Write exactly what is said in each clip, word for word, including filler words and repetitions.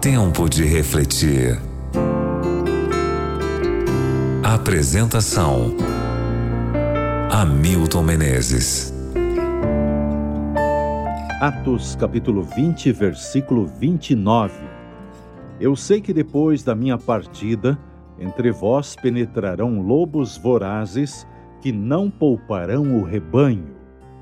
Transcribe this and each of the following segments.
Tempo de refletir. Apresentação: Hamilton Menezes. Atos capítulo vinte, versículo vinte e nove. Eu sei que depois da minha partida, entre vós penetrarão lobos vorazes que não pouparão o rebanho.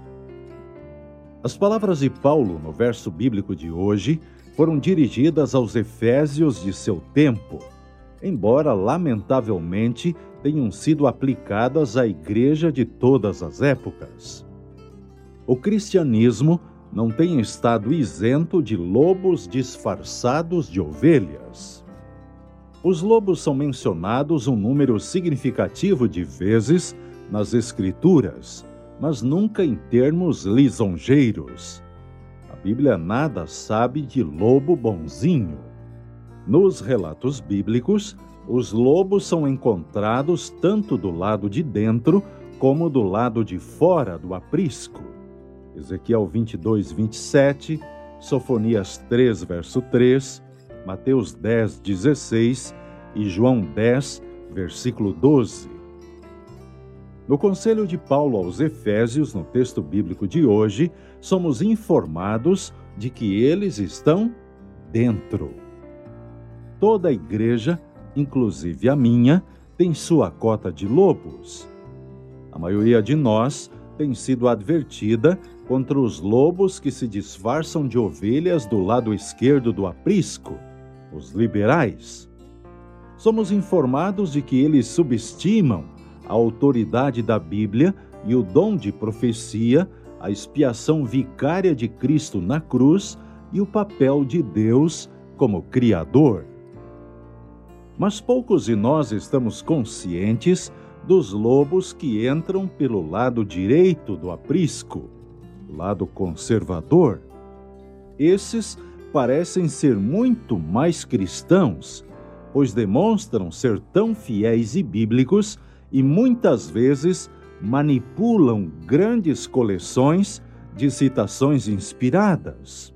As palavras de Paulo no verso bíblico de hoje foram dirigidas aos efésios de seu tempo, embora lamentavelmente tenham sido aplicadas à igreja de todas as épocas. O cristianismo não tem estado isento de lobos disfarçados de ovelhas. Os lobos são mencionados um número significativo de vezes nas Escrituras, mas nunca em termos lisonjeiros. A Bíblia nada sabe de lobo bonzinho. Nos relatos bíblicos, os lobos são encontrados tanto do lado de dentro como do lado de fora do aprisco. Ezequiel vinte e dois, vinte e sete, Sofonias três, verso três, Mateus dez, dezesseis e João dez, versículo doze. No conselho de Paulo aos Efésios, no texto bíblico de hoje, somos informados de que eles estão dentro. Toda a igreja, inclusive a minha, tem sua cota de lobos. A maioria de nós tem sido advertida contra os lobos que se disfarçam de ovelhas do lado esquerdo do aprisco, os liberais. Somos informados de que eles subestimam a autoridade da Bíblia e o dom de profecia, a expiação vicária de Cristo na cruz e o papel de Deus como Criador. Mas poucos de nós estamos conscientes dos lobos que entram pelo lado direito do aprisco, lado conservador. Esses parecem ser muito mais cristãos, pois demonstram ser tão fiéis e bíblicos e muitas vezes manipulam grandes coleções de citações inspiradas.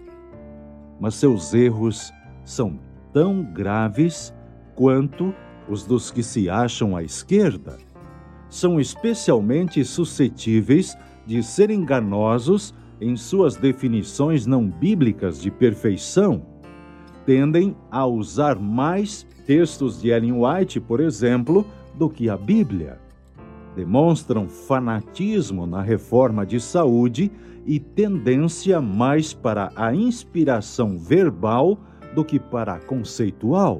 Mas seus erros são tão graves quanto os dos que se acham à esquerda. São especialmente suscetíveis de ser enganosos em suas definições não bíblicas de perfeição. Tendem a usar mais textos de Ellen White, por exemplo, do que a Bíblia. Demonstram fanatismo na reforma de saúde e tendência mais para a inspiração verbal do que para a conceitual.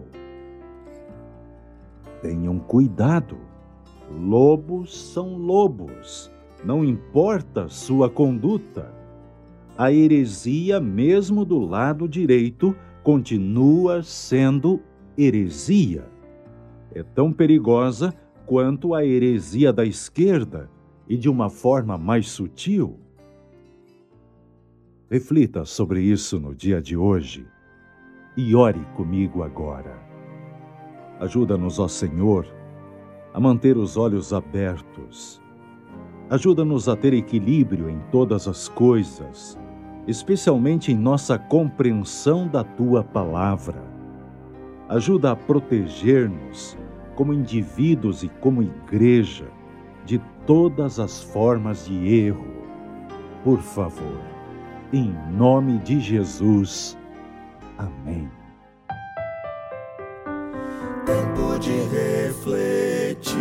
Tenham cuidado. Lobos são lobos, não importa sua conduta. A heresia, mesmo do lado direito, continua sendo heresia. É tão perigosa quanto a heresia da esquerda e de uma forma mais sutil. Reflita sobre isso no dia de hoje e ore comigo agora. Ajuda-nos, ó Senhor, a manter os olhos abertos. Ajuda-nos a ter equilíbrio em todas as coisas, especialmente em nossa compreensão da Tua Palavra. Ajuda a proteger-nos, como indivíduos e como igreja, de todas as formas de erro. Por favor, em nome de Jesus. Amém. Tempo de refletir,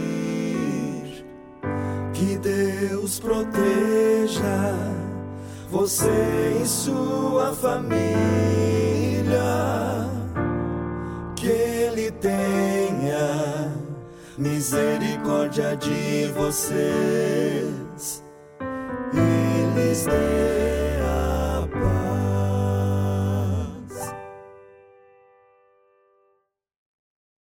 que Deus proteja você e sua família, que Ele tenha misericórdia de você.